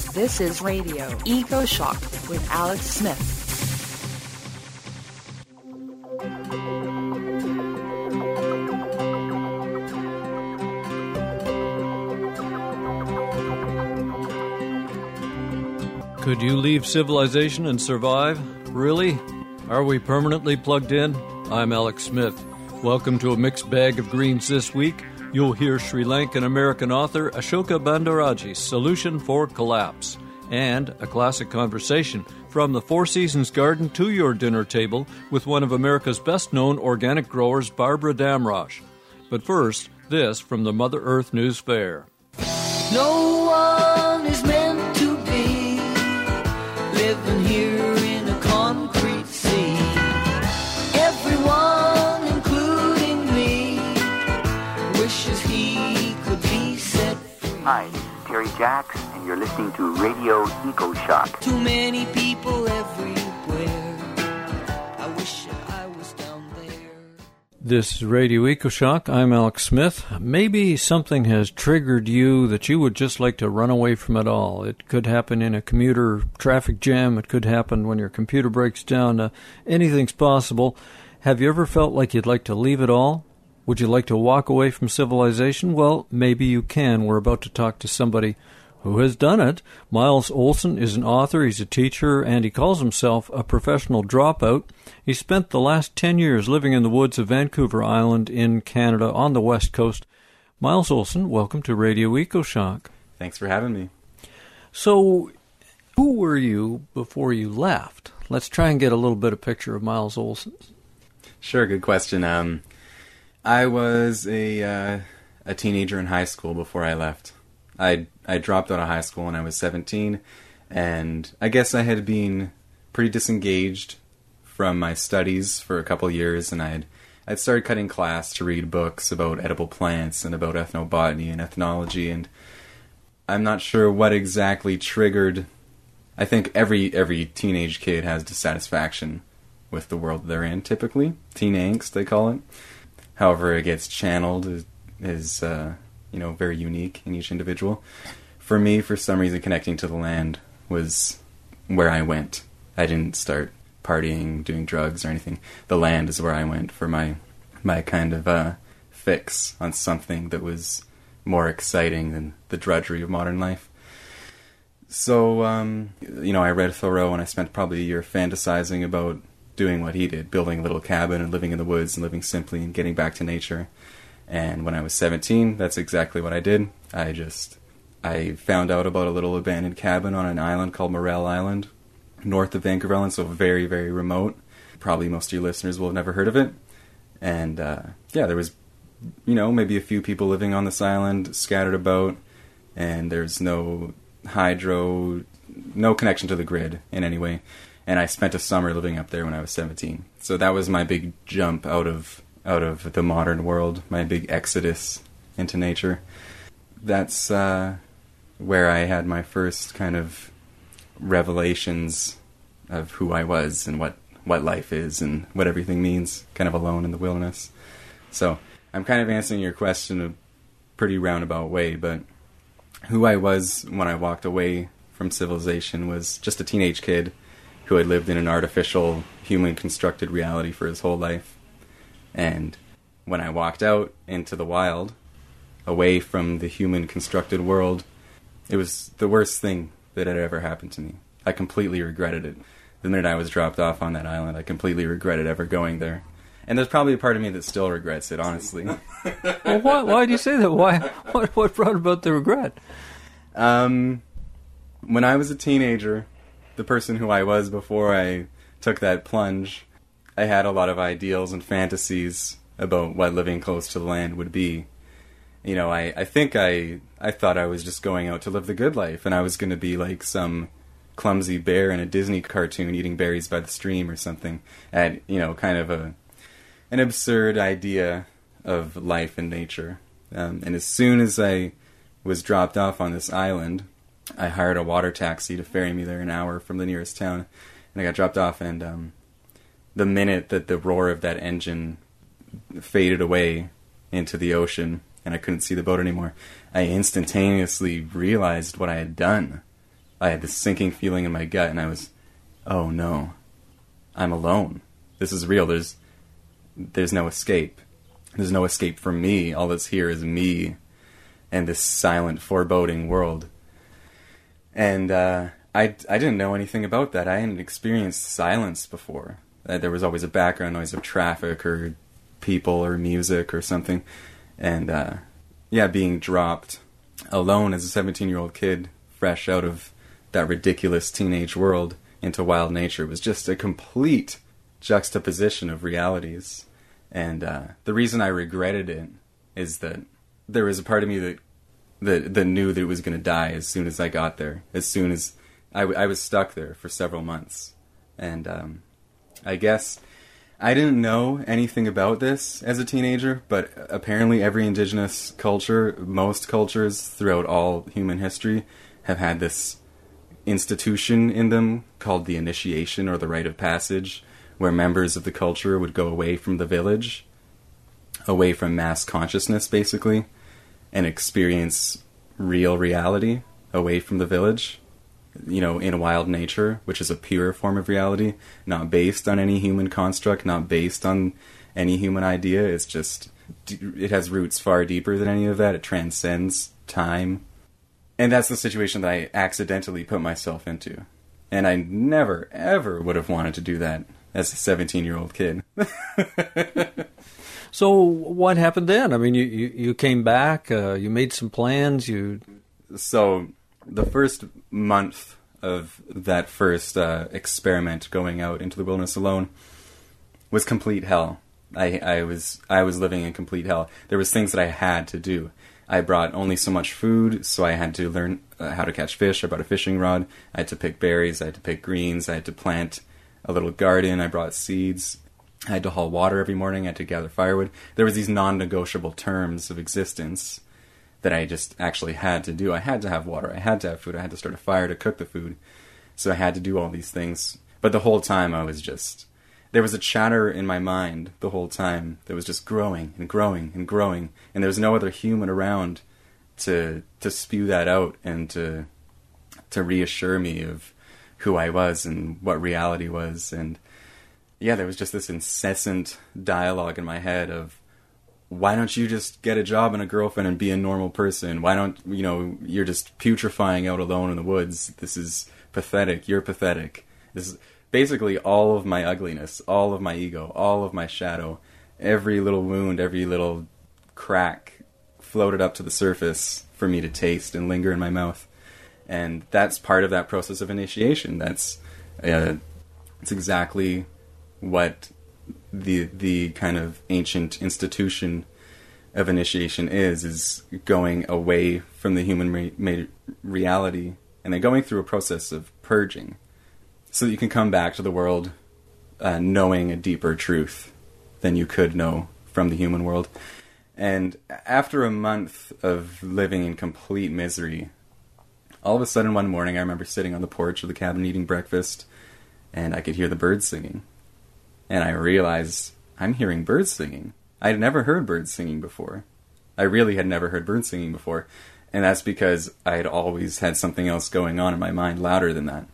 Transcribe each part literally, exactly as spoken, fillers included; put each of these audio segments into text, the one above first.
This is Radio Eco Shock with Alex Smith. Could you leave civilization and survive? Really? Are we permanently plugged in? I'm Alex Smith. Welcome to a mixed bag of greens this week. You'll hear Sri Lankan American author Ashoka Bandaraji's Solution for Collapse, and a classic conversation from the Four Seasons Garden to your dinner table with one of America's best-known organic growers, Barbara Damrosch. But first, this from the Mother Earth News Fair. No one is meant to be living here in a concrete sea. Everyone, including me, wishes he could be set free. Hi, this is Terry Jacks, and you're listening to Radio Eco Shock. Too many people everywhere. I wish I was down there. This is Radio Eco Shock. I'm Alex Smith. Maybe something has triggered you that you would just like to run away from it all. It could happen in a commuter traffic jam. It could happen when your computer breaks down. Uh, anything's possible. Have you ever felt like you'd like to leave it all? Would you like to walk away from civilization? Well, maybe you can. We're about to talk to somebody who has done it. Miles Olson is an author, he's a teacher, and he calls himself a professional dropout. He spent the last ten years living in the woods of Vancouver Island in Canada on the west coast. Miles Olson, welcome to Radio Eco Shock. Thanks for having me. So, who were you before you left? Let's try and get a little bit of picture of Miles Olson. Sure, good question. Um, I was a uh, a teenager in high school before I left. I I dropped out of high school when I was seventeen, and I guess I had been pretty disengaged from my studies for a couple of years, and I'd I'd started cutting class to read books about edible plants and about ethnobotany and ethnology, and I'm not sure what exactly triggered. I think every every teenage kid has dissatisfaction with the world they're in, typically. Teen angst, they call it. However it gets channeled is, is uh, you know, very unique in each individual. For me, for some reason, connecting to the land was where I went. I didn't start partying, doing drugs or anything. The land is where I went for my my kind of uh, fix on something that was more exciting than the drudgery of modern life. So, um, you know, I read Thoreau, and I spent probably a year fantasizing about doing what he did, building a little cabin and living in the woods and living simply and getting back to nature. And when I was seventeen, that's exactly what I did. I just, I found out about a little abandoned cabin on an island called Morell Island, north of Vancouver Island, so very, very remote. Probably most of your listeners will have never heard of it. And, uh, yeah, there was, you know, maybe a few people living on this island, scattered about, and there's no hydro, no connection to the grid in any way. And I spent a summer living up there when I was seventeen. So that was my big jump out of out of the modern world, my big exodus into nature. That's uh, where I had my first kind of revelations of who I was and what, what life is and what everything means, kind of alone in the wilderness. So I'm kind of answering your question a pretty roundabout way, but who I was when I walked away from civilization was just a teenage kid who had lived in an artificial, human-constructed reality for his whole life. And when I walked out into the wild, away from the human-constructed world, it was the worst thing that had ever happened to me. I completely regretted it. The minute I was dropped off on that island, I completely regretted ever going there. And there's probably a part of me that still regrets it, honestly. Well, why, why do you say that? Why? What, what brought about the regret? Um, when I was a teenager, the person who I was before I took that plunge, I had a lot of ideals and fantasies about what living close to the land would be. You know, I, I think I I thought I was just going out to live the good life, and I was going to be like some clumsy bear in a Disney cartoon eating berries by the stream or something. And, you know, kind of a an absurd idea of life and nature. Um, and as soon as I was dropped off on this island, I hired a water taxi to ferry me there an hour from the nearest town. And I got dropped off, and um, the minute that the roar of that engine faded away into the ocean and I couldn't see the boat anymore, I instantaneously realized what I had done. I had this sinking feeling in my gut, and I was, oh no, I'm alone. This is real. There's, there's no escape. There's no escape from me. All that's here is me and this silent, foreboding world. And uh, I, I didn't know anything about that. I hadn't experienced silence before. Uh, there was always a background noise of traffic or people or music or something. And uh, yeah, being dropped alone as a seventeen-year-old kid, fresh out of that ridiculous teenage world into wild nature, was just a complete juxtaposition of realities. And uh, the reason I regretted it is that there was a part of me that that, that knew that it was going to die as soon as I got there. As soon as I, I was stuck there for several months. And um, I guess I didn't know anything about this as a teenager, but apparently every indigenous culture, most cultures throughout all human history, have had this institution in them called the initiation or the rite of passage, where members of the culture would go away from the village, away from mass consciousness, basically, and experience real reality away from the village, you know, in wild nature, which is a pure form of reality, not based on any human construct, not based on any human idea. It's just, it has roots far deeper than any of that. It transcends time. And that's the situation that I accidentally put myself into. And I never, ever would have wanted to do that as a seventeen-year-old kid. So what happened then? I mean, you, you, you came back, uh, you made some plans, you... So the first month of that first uh, experiment going out into the wilderness alone was complete hell. I, I was I was living in complete hell. There was things that I had to do. I brought only so much food, so I had to learn uh, how to catch fish. I brought a fishing rod. I had to pick berries. I had to pick greens. I had to plant a little garden. I brought seeds. I had to haul water every morning. I had to gather firewood. There was these non-negotiable terms of existence that I just actually had to do. I had to have water. I had to have food. I had to start a fire to cook the food. So I had to do all these things. But the whole time I was just... There was a chatter in my mind the whole time that was just growing and growing and growing. And there was no other human around to to spew that out and to to reassure me of who I was and what reality was. And yeah, there was just this incessant dialogue in my head of, why don't you just get a job and a girlfriend and be a normal person? Why don't, you know, you're just putrefying out alone in the woods. This is pathetic. You're pathetic. This is basically all of my ugliness, all of my ego, all of my shadow, every little wound, every little crack floated up to the surface for me to taste and linger in my mouth. And that's part of that process of initiation. That's, uh, it's exactly what the the kind of ancient institution of initiation is, is going away from the human re- made reality and then going through a process of purging so that you can come back to the world uh, knowing a deeper truth than you could know from the human world. And after a month of living in complete misery, all of a sudden one morning I remember sitting on the porch of the cabin eating breakfast, and I could hear the birds singing. And I realized I'm hearing birds singing. I had never heard birds singing before. I really had never heard birds singing before. And that's because I had always had something else going on in my mind louder than that.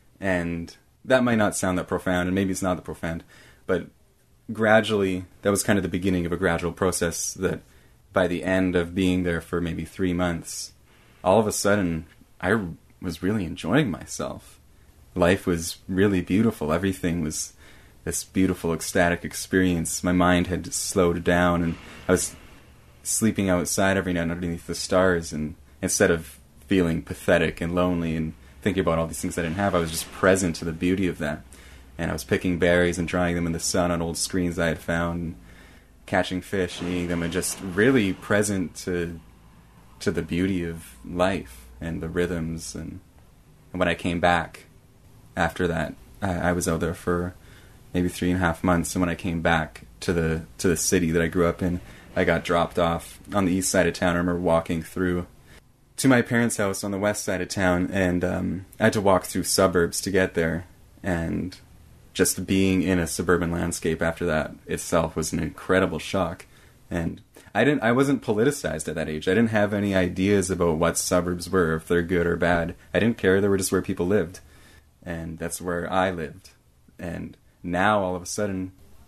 And that might not sound that profound, and maybe it's not that profound, but gradually, that was kind of the beginning of a gradual process that by the end of being there for maybe three months, all of a sudden, I was really enjoying myself. Life was really beautiful. Everything was this beautiful, ecstatic experience. My mind had slowed down, and I was sleeping outside every night underneath the stars, and instead of feeling pathetic and lonely and thinking about all these things I didn't have, I was just present to the beauty of that. And I was picking berries and drying them in the sun on old screens I had found, and catching fish and eating them, and just really present to to the beauty of life and the rhythms. And, and when I came back after that, I, I was out there for maybe three and a half months, and when I came back to the to the city that I grew up in, I got dropped off on the east side of town. I remember walking through to my parents' house on the west side of town, and um, I had to walk through suburbs to get there, and just being in a suburban landscape after that itself was an incredible shock. And I didn't. I wasn't politicized at that age. I didn't have any ideas about what suburbs were, if they're good or bad. I didn't care. They were just where people lived, and that's where I lived. And now, all of a sudden,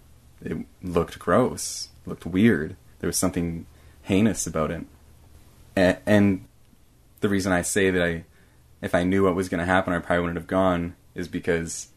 it looked gross, looked weird. There was something heinous about it. And, and the reason I say that I, if I knew what was going to happen, I probably wouldn't have gone, is because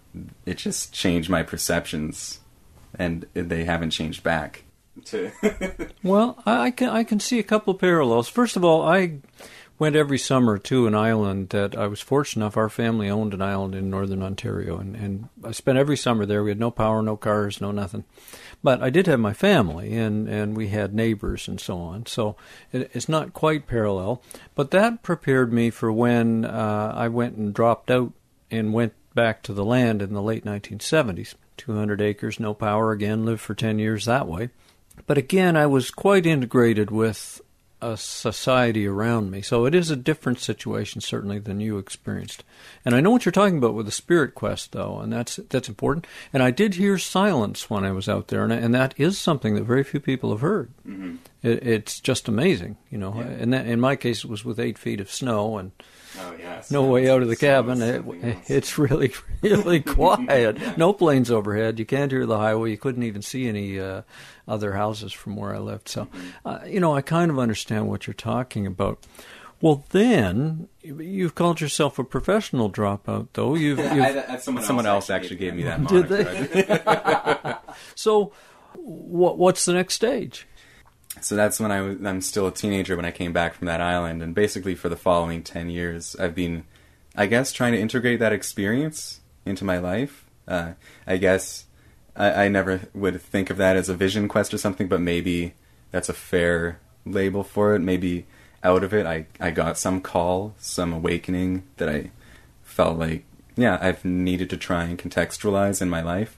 it just changed my perceptions, and they haven't changed back. To Well, I I can I can see a couple of parallels. First of all, I went every summer to an island that I was fortunate enough. Our family owned an island in northern Ontario, and, and I spent every summer there. We had no power, no cars, no nothing. But I did have my family, and, and we had neighbors and so on. So it, it's not quite parallel. But that prepared me for when uh, I went and dropped out and went back to the land in the late nineteen seventies. two hundred acres, no power again, lived for ten years that way. But again, I was quite integrated with a society around me. So it is a different situation, certainly, than you experienced. And I know what you're talking about with the spirit quest, though, and that's that's important. And I did hear silence when I was out there, and, and that is something that very few people have heard. Mm-hmm. It, it's just amazing, you know. Yeah. And that, in my case, it was with eight feet of snow and oh, yeah, no way out of the cabin. It, it's really, really quiet. No planes overhead. You can't hear the highway. You couldn't even see any uh, other houses from where I lived. So, uh, you know, I kind of understand what you're talking about. Well, then, you've called yourself a professional dropout, though. You've, you've I, I, someone, someone else actually gave me that moniker. Did they? So, what, what's the next stage? So that's when I was, I'm still a teenager when I came back from that island, and basically for the following ten years, I've been, I guess, trying to integrate that experience into my life. Uh, I guess I, I never would think of that as a vision quest or something, but maybe that's a fair label for it. Maybe out of it, I, I got some call, some awakening that I felt like, yeah, I've needed to try and contextualize in my life.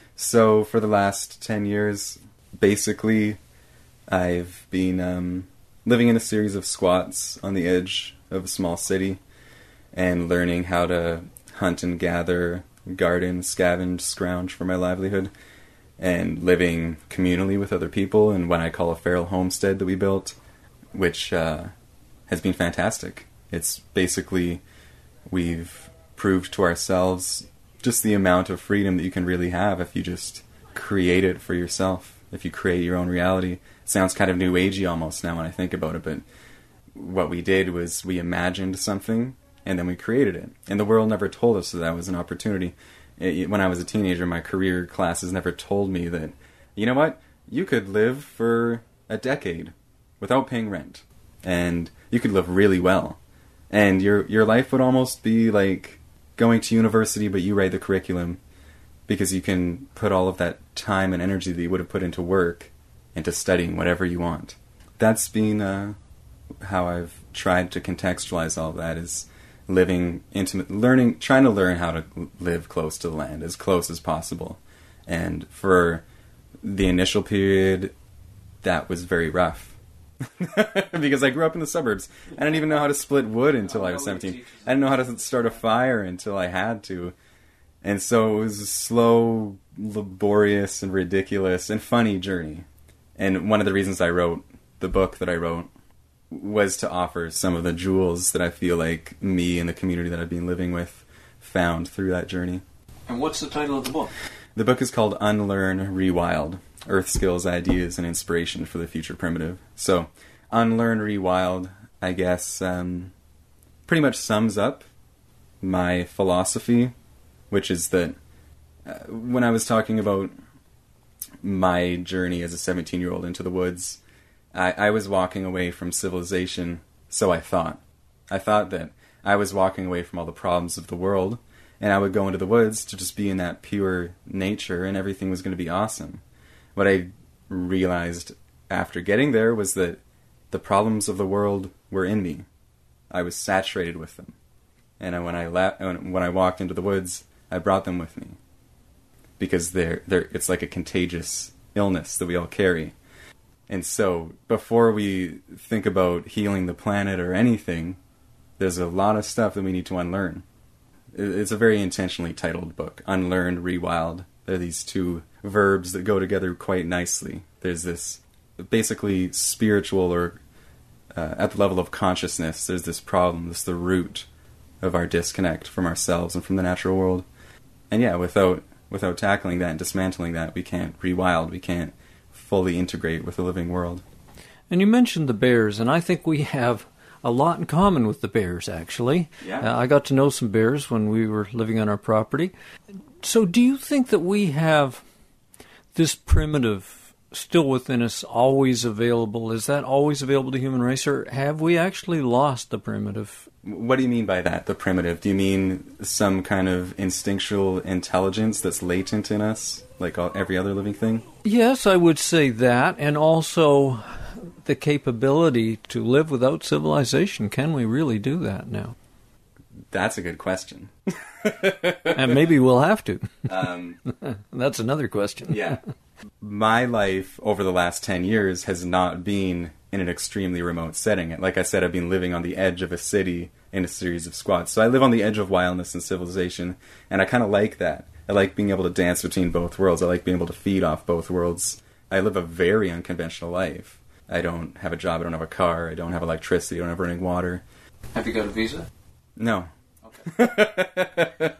So for the last ten years, basically, I've been um, living in a series of squats on the edge of a small city and learning how to hunt and gather, garden, scavenge, scrounge for my livelihood, and living communally with other people in what I call a feral homestead that we built, which uh, has been fantastic. It's basically, we've proved to ourselves just the amount of freedom that you can really have if you just create it for yourself, if you create your own reality. Sounds kind of new agey almost now when I think about it, but what we did was we imagined something and then we created it. And the world never told us that that was an opportunity. It, when I was a teenager, my career classes never told me that, you know what, you could live for a decade without paying rent, and you could live really well. And your your life would almost be like going to university, but you write the curriculum, because you can put all of that time and energy that you would have put into work into studying whatever you want. That's been uh, how I've tried to contextualize all of that, is living intimate, learning, trying to learn how to live close to the land, as close as possible. And for the initial period, that was very rough. Because I grew up in the suburbs. I didn't even know how to split wood until I was seventeen. I didn't know how to start a fire until I had to. And so it was a slow, laborious, and ridiculous, and funny journey. And one of the reasons I wrote the book that I wrote was to offer some of the jewels that I feel like me and the community that I've been living with found through that journey. And what's the title of the book? The book is called Unlearn, Rewild, Earth Skills, Ideas, and Inspiration for the Future Primitive. So, Unlearn, Rewild, I guess, um, pretty much sums up my philosophy, which is that uh, when I was talking about my journey as a seventeen-year-old into the woods, I, I was walking away from civilization, so I thought. I thought that I was walking away from all the problems of the world, and I would go into the woods to just be in that pure nature, and everything was going to be awesome. What I realized after getting there was that the problems of the world were in me. I was saturated with them. And when I la- when I walked into the woods, I brought them with me. Because they're, they're, it's like a contagious illness that we all carry. And so, before we think about healing the planet or anything, there's a lot of stuff that we need to unlearn. It's a very intentionally titled book. Unlearn, Rewild. They're these two verbs that go together quite nicely. There's this basically spiritual or uh, at the level of consciousness, there's this problem, this is the root of our disconnect from ourselves and from the natural world. And yeah, without without tackling that and dismantling that, we can't rewild, we can't fully integrate with the living world. And you mentioned the bears, and I think we have a lot in common with the bears, actually. Yeah. Uh, I got to know some bears when we were living on our property. So do you think that we have this primitive still within us, always available? Is that always available to the human race, or have we actually lost the primitive? What do you mean by that, the primitive? Do you mean some kind of instinctual intelligence that's latent in us, like all, every other living thing? Yes, I would say that, and also the capability to live without civilization. Can we really do that now? That's a good question. And maybe we'll have to. Um, That's another question. yeah. My life over the last ten years has not been in an extremely remote setting. Like I said, I've been living on the edge of a city in a series of squats. So I live on the edge of wildness and civilization, and I kind of like that. I like being able to dance between both worlds. I like being able to feed off both worlds. I live a very unconventional life. I don't have a job, I don't have a car, I don't have electricity, I don't have running water. Have you got a visa? No. Okay.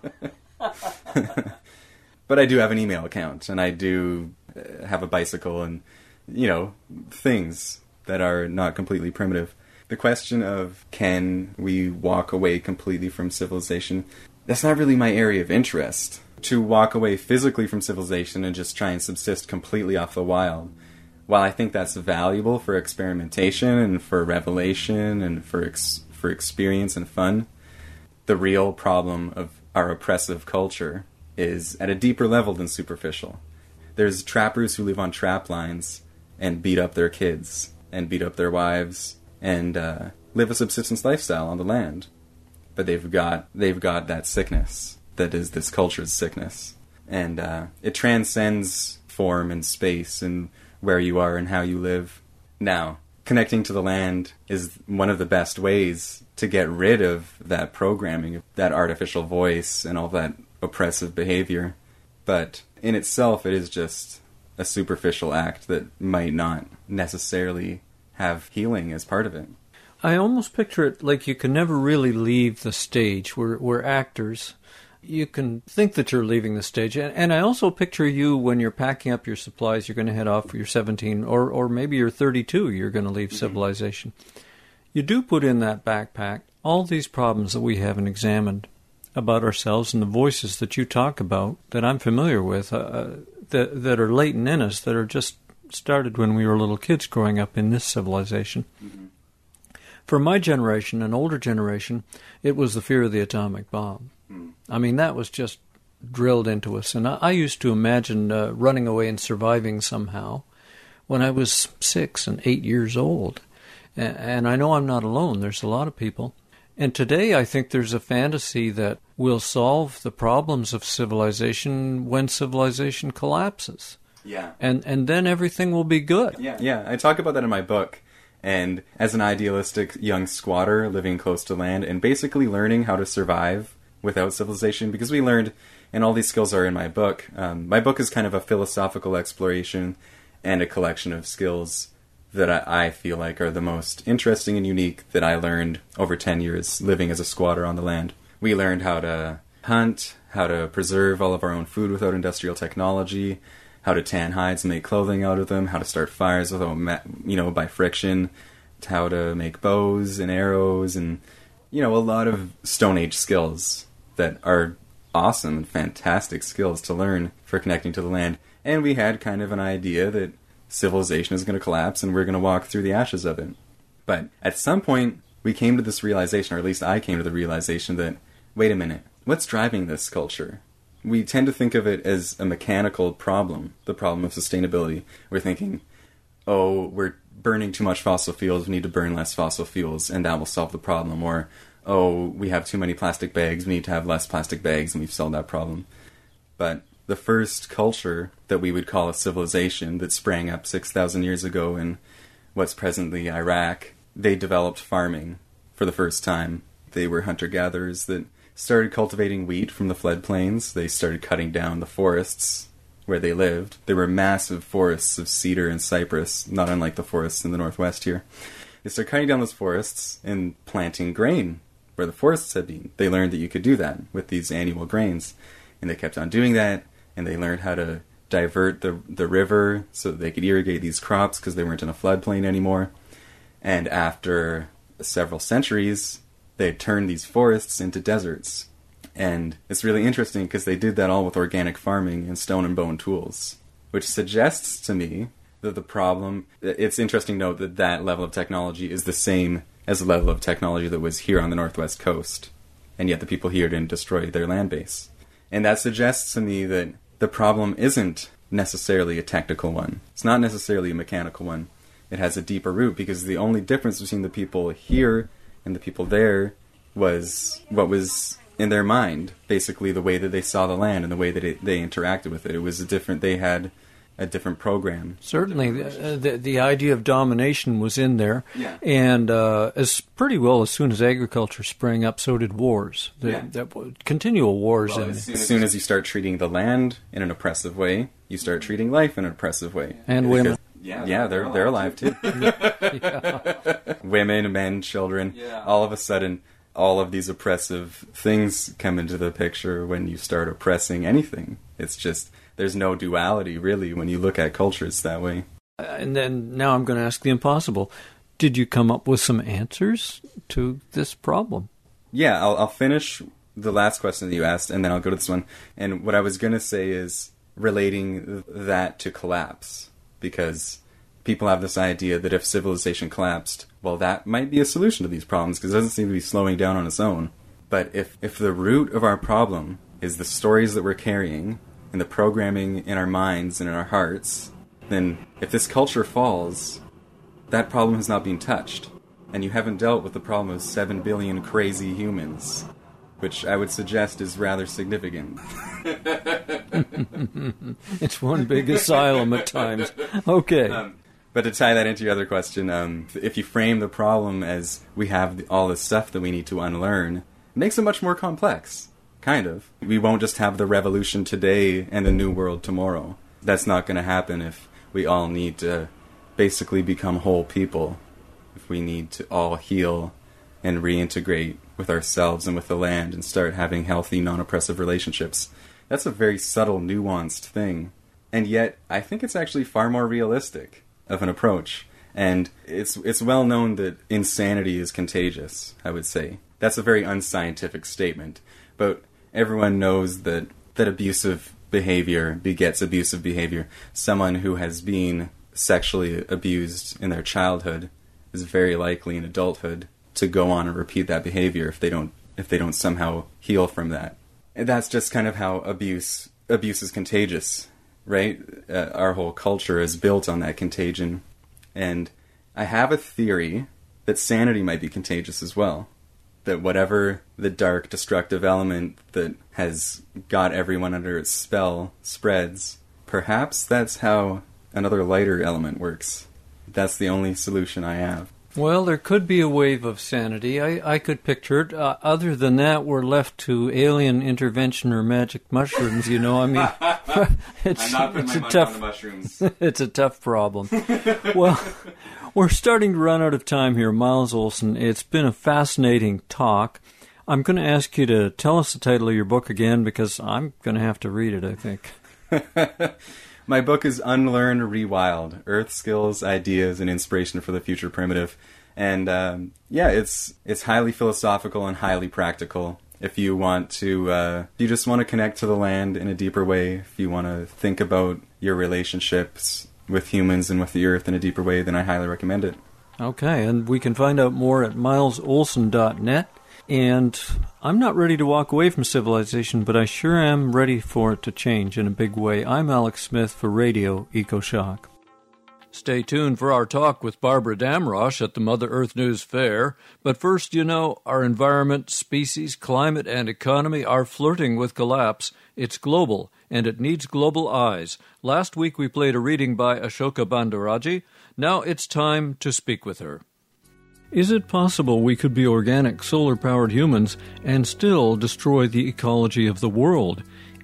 But I do have an email account, and I do uh, have a bicycle and, you know, things that are not completely primitive. The question of can we walk away completely from civilization, that's not really my area of interest. To walk away physically from civilization and just try and subsist completely off the wild, while I think that's valuable for experimentation and for revelation and for ex- for experience and fun, the real problem of our oppressive culture is at a deeper level than superficial. There's trappers who live on trap lines and beat up their kids and beat up their wives and uh, live a subsistence lifestyle on the land. But they've got they've got that sickness that is this culture's sickness. And uh, it transcends form and space and where you are and how you live. Now, connecting to the land is one of the best ways to get rid of that programming, that artificial voice and all that oppressive behavior. But in itself, it is just a superficial act that might not necessarily have healing as part of it. I almost picture it like you can never really leave the stage. We're, we're actors. You can think that you're leaving the stage. And, and I also picture you when you're packing up your supplies, you're going to head off, you're seventeen, or, or maybe you're thirty-two, you're going to leave mm-hmm. civilization. You do put in that backpack all these problems that we haven't examined about ourselves and the voices that you talk about that I'm familiar with, uh, that, that are latent in us, that are just started when we were little kids growing up in this civilization. Mm-hmm. For my generation, an older generation, it was the fear of the atomic bomb. Mm. I mean, that was just drilled into us. And I, I used to imagine uh, running away and surviving somehow when I was six and eight years old. And, and I know I'm not alone. There's a lot of people. And today I think there's a fantasy that we'll solve the problems of civilization when civilization collapses. Yeah. And and then everything will be good. Yeah, yeah. I talk about that in my book. And as an idealistic young squatter living close to land and basically learning how to survive without civilization, because we learned, and all these skills are in my book. Um, my book is kind of a philosophical exploration and a collection of skills that I, I feel like are the most interesting and unique that I learned over ten years living as a squatter on the land. We learned how to hunt, how to preserve all of our own food without industrial technology, how to tan hides and make clothing out of them, how to start fires without, you know, by friction, how to make bows and arrows, and, you know, a lot of Stone Age skills that are awesome and fantastic skills to learn for connecting to the land. And we had kind of an idea that civilization is going to collapse and we're going to walk through the ashes of it. But at some point, we came to this realization, or at least I came to the realization that, wait a minute, what's driving this culture? We tend to think of it as a mechanical problem, the problem of sustainability. We're thinking, oh, we're burning too much fossil fuels, we need to burn less fossil fuels, and that will solve the problem. Or, oh, we have too many plastic bags, we need to have less plastic bags, and we've solved that problem. But the first culture that we would call a civilization that sprang up six thousand years ago in what's presently Iraq, they developed farming for the first time. They were hunter-gatherers that started cultivating wheat from the floodplains. They started cutting down the forests where they lived. There were massive forests of cedar and cypress, not unlike the forests in the Northwest here. They started cutting down those forests and planting grain where the forests had been. They learned that you could do that with these annual grains. And they kept on doing that, and they learned how to divert the the river so that they could irrigate these crops because they weren't in a floodplain anymore. And after several centuries, they turned these forests into deserts. And it's really interesting because they did that all with organic farming and stone and bone tools, which suggests to me that the problem... It's interesting to note that that level of technology is the same as the level of technology that was here on the Northwest Coast, and yet the people here didn't destroy their land base. And that suggests to me that the problem isn't necessarily a technical one. It's not necessarily a mechanical one. It has a deeper root, because the only difference between the people here and the people there was what was in their mind, basically the way that they saw the land and the way that it, they interacted with it. It was a different, they had a different program. Certainly, the, the, the idea of domination was in there, yeah. and uh, as pretty well as soon as agriculture sprang up, so did wars. The, Yeah. that, continual wars. Well, and, as, soon as, as soon as you start treating the land in an oppressive way, you start treating life in an oppressive way. And Because- women. Yeah, yeah, they're they're alive too. yeah. Women, men, children. Yeah. All of a sudden, all of these oppressive things come into the picture when you start oppressing anything. It's just, there's no duality, really, when you look at cultures that way. And then now I'm going to ask the impossible. Did you come up with some answers to this problem? Yeah, I'll, I'll finish the last question that you asked, and then I'll go to this one. And what I was going to say is relating that to collapse. Because people have this idea that if civilization collapsed, well, that might be a solution to these problems, because it doesn't seem to be slowing down on its own. But if, if the root of our problem is the stories that we're carrying, and the programming in our minds and in our hearts, then if this culture falls, that problem has not been touched. And you haven't dealt with the problem of seven billion crazy humans, which I would suggest is rather significant. It's one big asylum at times. Okay. Um, but to tie that into your other question, um, if you frame the problem as we have the, all this stuff that we need to unlearn, it makes it much more complex. Kind of. We won't just have the revolution today and the new world tomorrow. That's not going to happen if we all need to basically become whole people. If we need to all heal and reintegrate with ourselves and with the land and start having healthy, non-oppressive relationships. That's a very subtle, nuanced thing. And yet, I think it's actually far more realistic of an approach. And it's it's well known that insanity is contagious, I would say. That's a very unscientific statement. But everyone knows that, that abusive behavior begets abusive behavior. Someone who has been sexually abused in their childhood is very likely in adulthood to go on and repeat that behavior if they don't if they don't somehow heal from that. And that's just kind of how abuse abuse is contagious, right? Uh, our whole culture is built on that contagion. And I have a theory that sanity might be contagious as well. That whatever the dark, destructive element that has got everyone under its spell spreads, perhaps that's how another lighter element works. That's the only solution I have. Well, there could be a wave of sanity. I, I could picture it. Uh, other than that, we're left to alien intervention or magic mushrooms, you know. I mean, it's, I'm not putting it's my a money tough, on the mushrooms. It's a tough problem. Well, we're starting to run out of time here, Miles Olson. It's been a fascinating talk. I'm going to ask you to tell us the title of your book again, because I'm going to have to read it, I think. My book is Unlearn, Rewild, Earth Skills, Ideas, and Inspiration for the Future Primitive. And, um, yeah, it's it's highly philosophical and highly practical. If you want to, uh, if you just want to connect to the land in a deeper way, if you want to think about your relationships with humans and with the earth in a deeper way, then I highly recommend it. Okay, and we can find out more at miles olson dot net. And I'm not ready to walk away from civilization, but I sure am ready for it to change in a big way. I'm Alex Smith for Radio EcoShock. Stay tuned for our talk with Barbara Damrosch at the Mother Earth News Fair. But first, you know, our environment, species, climate, and economy are flirting with collapse. It's global, and it needs global eyes. Last week we played a reading by Ashoka Bandaraji. Now it's time to speak with her. Is it possible we could be organic, solar-powered humans and still destroy the ecology of the world?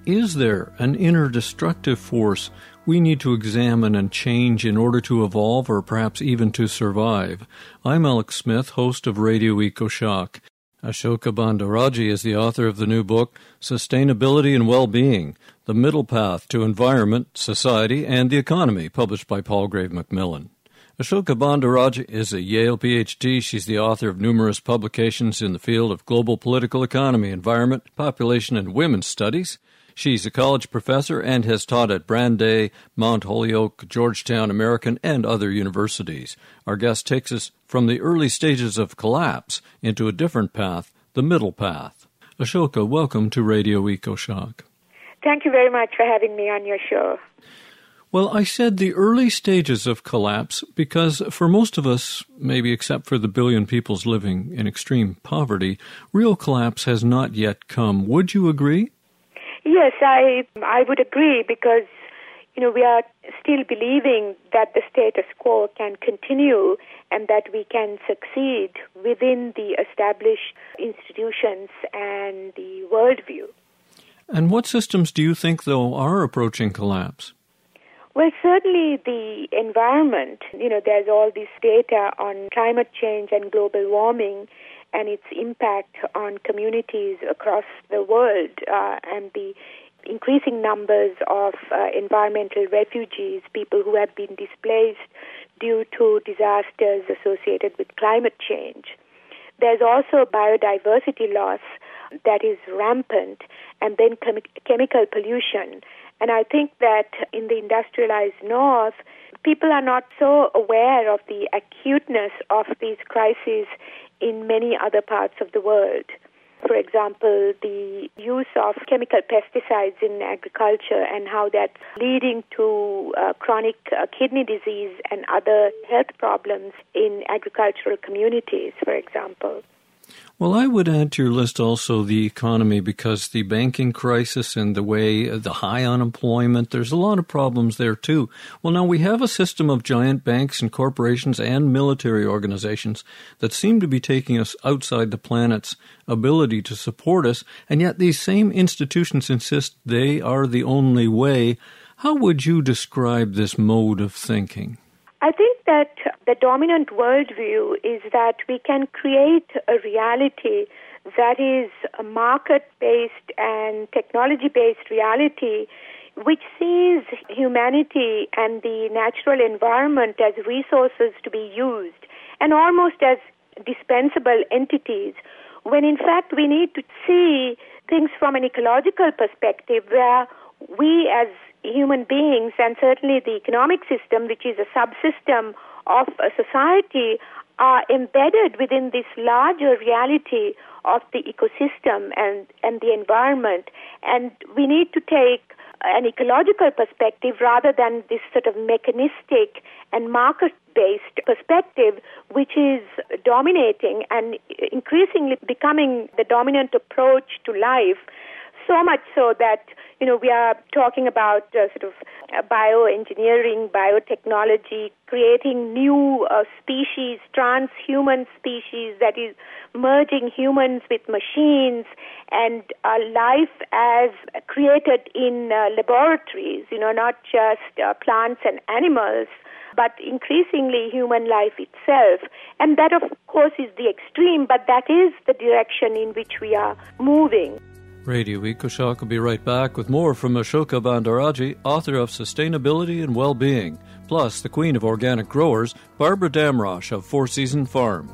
is there an inner destructive force we need to examine and change in order to evolve or perhaps even to survive? I'm Alex Smith, host of Radio EcoShock. Ashoka Bandaraji is the author of the new book, Sustainability and Well-Being, The Middle Path to Environment, Society, and the Economy, published by Palgrave Macmillan. Ashoka Bandaraji is a Yale P H D. She's the author of numerous publications in the field of global political economy, environment, population, and women's studies. She's a college professor and has taught at Brandeis, Mount Holyoke, Georgetown American, and other universities. Our guest takes us from the early stages of collapse into a different path, the middle path. Ashoka, welcome to Radio EcoShock. Thank you very much for having me on your show. Well, I said the early stages of collapse because for most of us, maybe except for the billion peoples living in extreme poverty, real collapse has not yet come. Would you agree? Yes, I I would agree because, you know, we are still believing that the status quo can continue and that we can succeed within the established institutions and the worldview. And what systems do you think, though, are approaching collapse? Well, certainly the environment. You know, there's all this data on climate change and global warming and its impact on communities across the world, uh, and the increasing numbers of uh, environmental refugees, people who have been displaced due to disasters associated with climate change. There's also biodiversity loss that is rampant, and then chem- chemical pollution. And I think that in the industrialized North, people are not so aware of the acuteness of these crises in many other parts of the world. For example, the use of chemical pesticides in agriculture and how that's leading to uh, chronic uh, kidney disease and other health problems in agricultural communities, for example. Well, I would add to your list also the economy because the banking crisis and the way the high unemployment, there's a lot of problems there too. Well, now we have a system of giant banks and corporations and military organizations that seem to be taking us outside the planet's ability to support us, and yet these same institutions insist they are the only way. How would you describe this mode of thinking? I think that the dominant worldview is that we can create a reality that is a market-based and technology-based reality which sees humanity and the natural environment as resources to be used and almost as dispensable entities, when in fact we need to see things from an ecological perspective where we as human beings, and certainly the economic system, which is a subsystem of a society, are embedded within this larger reality of the ecosystem and, and the environment. And we need to take an ecological perspective rather than this sort of mechanistic and market-based perspective, which is dominating and increasingly becoming the dominant approach to life, so much so that You know, we are talking about uh, sort of uh, bioengineering, biotechnology, creating new uh, species, transhuman species that is merging humans with machines, and uh, life as created in uh, laboratories, you know, not just uh, plants and animals, but increasingly human life itself. And that, of course, is the extreme, but that is the direction in which we are moving. Radio EcoShock will be right back with more from Ashoka Bandaraji, author of Sustainability and Well-Being, plus the queen of organic growers, Barbara Damrosch of Four Season Farm.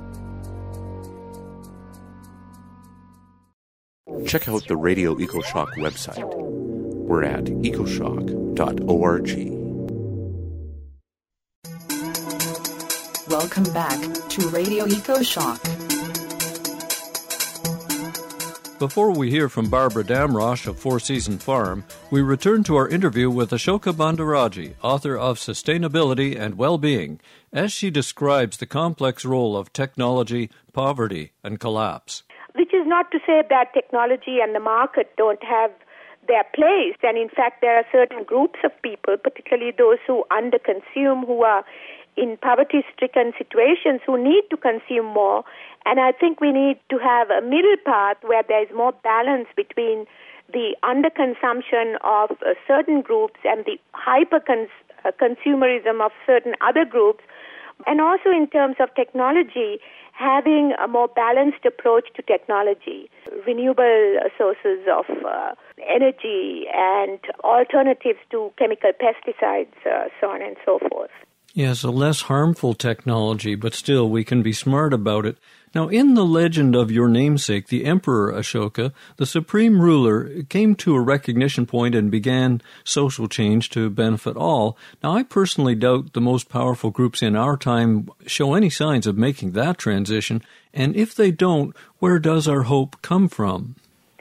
Check out the Radio EcoShock website. We're at ecoshock dot org. Welcome back to Radio EcoShock. Before we hear from Barbara Damrosch of Four Season Farm, we return to our interview with Ashoka Bandaraji, author of Sustainability and Well-Being, as she describes the complex role of technology, poverty, and collapse. Which is not to say that technology and the market don't have their place. And in fact, there are certain groups of people, particularly those who underconsume, who are in poverty-stricken situations, who need to consume more. And I think we need to have a middle path where there is more balance between the underconsumption of uh, certain groups and the hyper-consumerism of certain other groups, and also in terms of technology, having a more balanced approach to technology, renewable sources of uh, energy and alternatives to chemical pesticides, uh, so on and so forth. Yes, a less harmful technology, but still we can be smart about it. Now, in the legend of your namesake, the Emperor Ashoka, the supreme ruler came to a recognition point and began social change to benefit all. Now, I personally doubt the most powerful groups in our time show any signs of making that transition. And if they don't, where does our hope come from?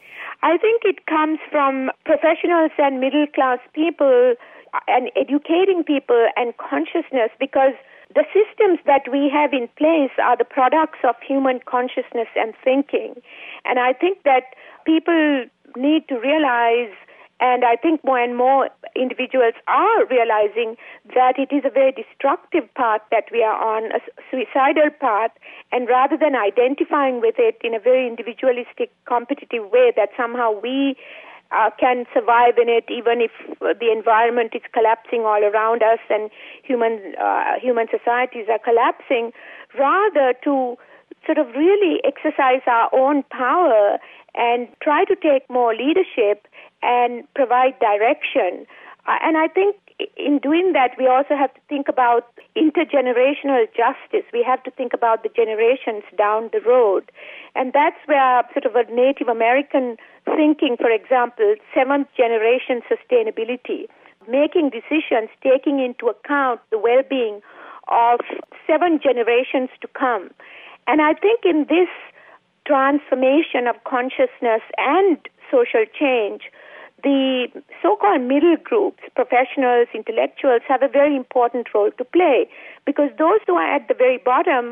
I think it comes from professionals and middle-class people and educating people and consciousness, because the systems that we have in place are the products of human consciousness and thinking. And I think that people need to realize, and I think more and more individuals are realizing, that it is a very destructive path that we are on, a suicidal path, and rather than identifying with it in a very individualistic, competitive way, that somehow we Uh, can survive in it even if uh, the environment is collapsing all around us and human uh, human societies are collapsing, rather to sort of really exercise our own power and try to take more leadership and provide direction. Uh, and I think in doing that, we also have to think about intergenerational justice. We have to think about the generations down the road. And that's where sort of a Native American thinking, for example, seventh generation sustainability, making decisions, taking into account the well-being of seven generations to come. And I think in this transformation of consciousness and social change, the so-called middle groups, professionals, intellectuals, have a very important role to play, because those who are at the very bottom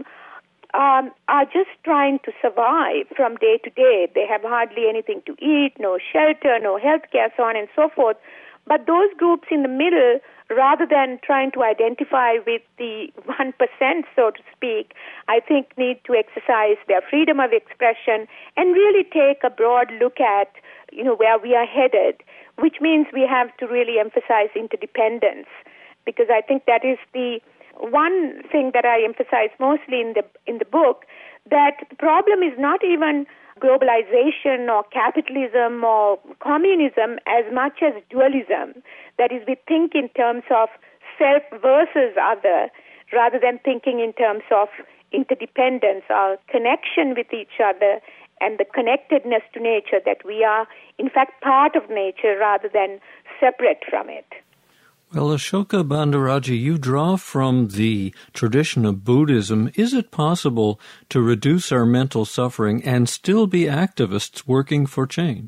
um, are just trying to survive from day to day. They have hardly anything to eat, no shelter, no health care, so on and so forth. But those groups in the middle, rather than trying to identify with the one percent, so to speak, I think need to exercise their freedom of expression and really take a broad look at, you know, where we are headed, which means we have to really emphasize interdependence, because I think that is the one thing that I emphasize mostly in the in the book, that the problem is not even globalization or capitalism or communism as much as dualism. That is, we think in terms of self versus other, rather than thinking in terms of interdependence, our connection with each other, and the connectedness to nature, that we are, in fact, part of nature rather than separate from it. Well, Ashoka Bandaraji, you draw from the tradition of Buddhism. Is it possible to reduce our mental suffering and still be activists working for change?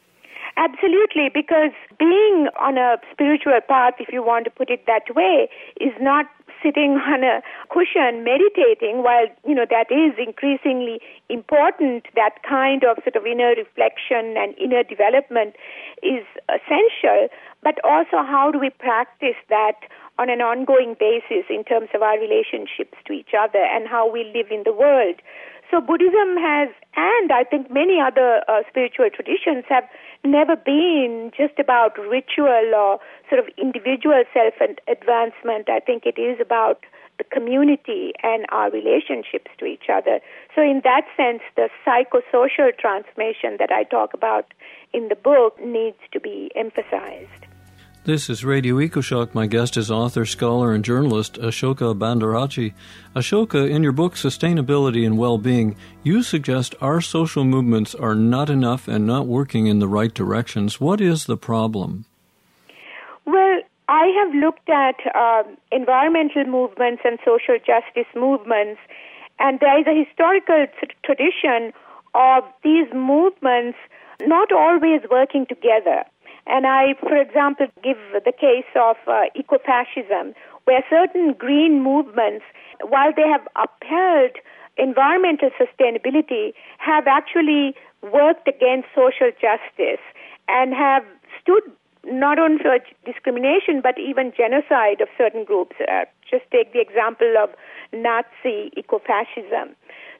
Absolutely, because being on a spiritual path, if you want to put it that way, is not sitting on a cushion meditating. While, you know, that is increasingly important, that kind of sort of inner reflection and inner development is essential, but also how do we practice that on an ongoing basis in terms of our relationships to each other and how we live in the world. So Buddhism has, and I think many other uh, spiritual traditions have never been just about ritual or sort of individual self-advancement. I think it is about the community and our relationships to each other. So in that sense, the psychosocial transformation that I talk about in the book needs to be emphasized. This is Radio EcoShock. My guest is author, scholar, and journalist Ashoka Bandaraji. Ashoka, in your book, Sustainability and Well-Being, you suggest our social movements are not enough and not working in the right directions. What is the problem? Well, I have looked at uh, environmental movements and social justice movements, and there is a historical tradition of these movements not always working together. And I, for example, give the case of uh, ecofascism, where certain green movements, while they have upheld environmental sustainability, have actually worked against social justice and have stood not only for discrimination but even genocide of certain groups. Uh, just take the example of Nazi ecofascism.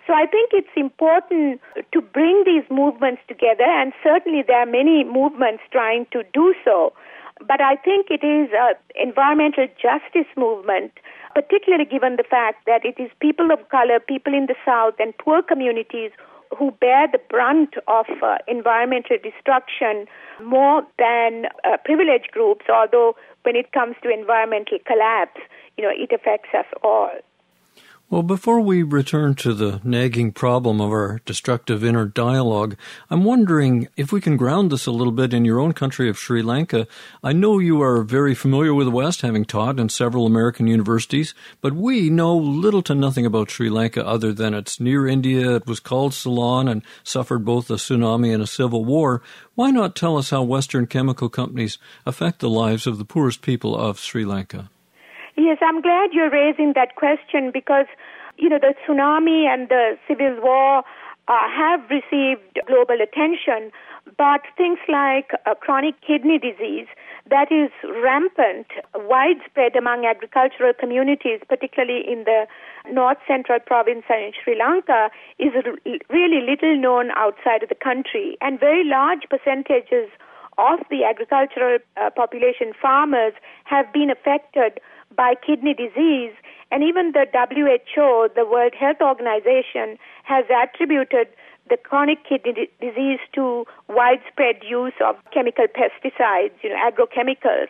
So I think it's important to bring these movements together, and certainly there are many movements trying to do so. But I think it is an environmental justice movement, particularly given the fact that it is people of color, people in the South, and poor communities who bear the brunt of uh, environmental destruction more than uh, privileged groups, although when it comes to environmental collapse, you know, it affects us all. Well, before we return to the nagging problem of our destructive inner dialogue, I'm wondering if we can ground this a little bit in your own country of Sri Lanka. I know you are very familiar with the West, having taught in several American universities, but we know little to nothing about Sri Lanka other than it's near India, it was called Ceylon, and suffered both a tsunami and a civil war. Why not tell us how Western chemical companies affect the lives of the poorest people of Sri Lanka? Yes, I'm glad you're raising that question because, you know, the tsunami and the civil war uh, have received global attention, but things like uh, chronic kidney disease that is rampant, widespread among agricultural communities, particularly in the north-central province and in Sri Lanka, is really little known outside of the country, and very large percentages of the agricultural uh, population, farmers, have been affected by kidney disease, and even the W H O, the World Health Organization, has attributed the chronic kidney d- disease to widespread use of chemical pesticides, you know, agrochemicals.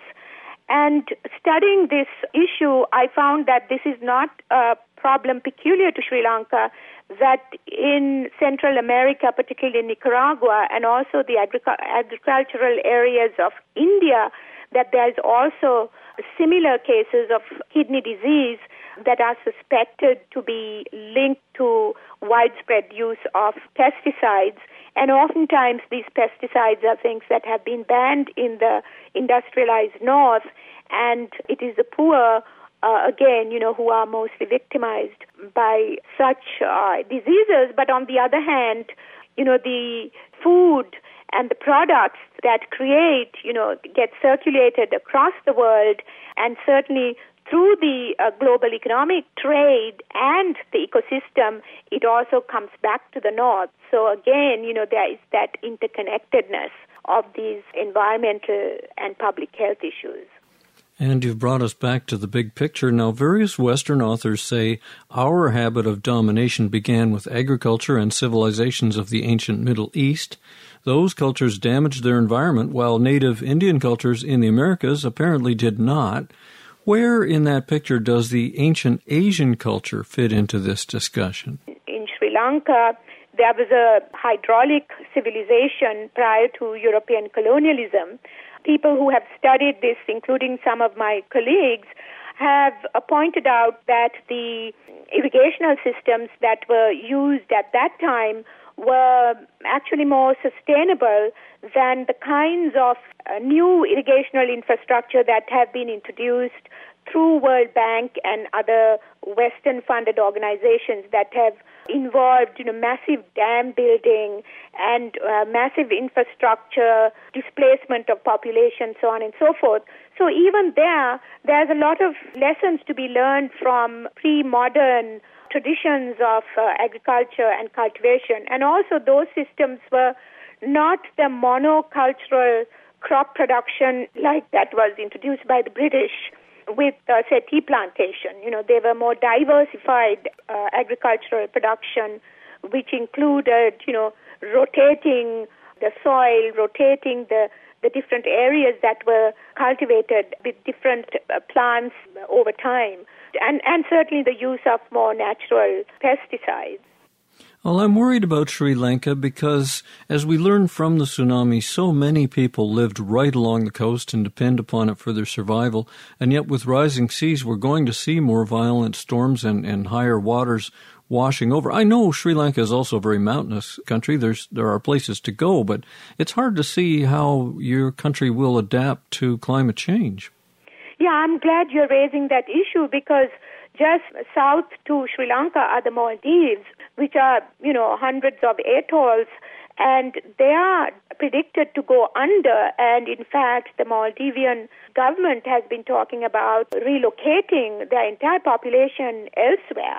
And studying this issue, I found that this is not a problem peculiar to Sri Lanka, that in Central America, particularly in Nicaragua, and also the agric- agricultural areas of India, that there is also similar cases of kidney disease that are suspected to be linked to widespread use of pesticides. And oftentimes these pesticides are things that have been banned in the industrialized north, and it is the poor, uh, again, you know, who are mostly victimized by such uh, diseases. But on the other hand, you know, the food and the products that create, you know, get circulated across the world, and certainly through the uh, global economic trade and the ecosystem, it also comes back to the north. So again, you know, there is that interconnectedness of these environmental and public health issues. And you've brought us back to the big picture. Now, various Western authors say our habit of domination began with agriculture and civilizations of the ancient Middle East. Those cultures damaged their environment, while native Indian cultures in the Americas apparently did not. Where in that picture does the ancient Asian culture fit into this discussion? In Sri Lanka, there was a hydraulic civilization prior to European colonialism. People who have studied this, including some of my colleagues, have pointed out that the irrigational systems that were used at that time were actually more sustainable than the kinds of uh, new irrigational infrastructure that have been introduced through World Bank and other Western-funded organizations that have involved, you know, massive dam building and uh, massive infrastructure, displacement of population, so on and so forth. So even there, there's a lot of lessons to be learned from pre-modern traditions of uh, agriculture and cultivation. And also those systems were not the monocultural crop production like that was introduced by the British with, uh, say, tea plantation. You know, they were more diversified uh, agricultural production, which included, you know, rotating the soil, rotating the, the different areas that were cultivated with different uh, plants over time, and, and certainly the use of more natural pesticides. Well, I'm worried about Sri Lanka because, as we learned from the tsunami, so many people lived right along the coast and depend upon it for their survival, and yet with rising seas, we're going to see more violent storms and, and higher waters washing over. I know Sri Lanka is also a very mountainous country. There's there are places to go, but it's hard to see how your country will adapt to climate change. Yeah, I'm glad you're raising that issue because just south to Sri Lanka are the Maldives, which are, you know, hundreds of atolls, and they are predicted to go under. And in fact, the Maldivian government has been talking about relocating their entire population elsewhere.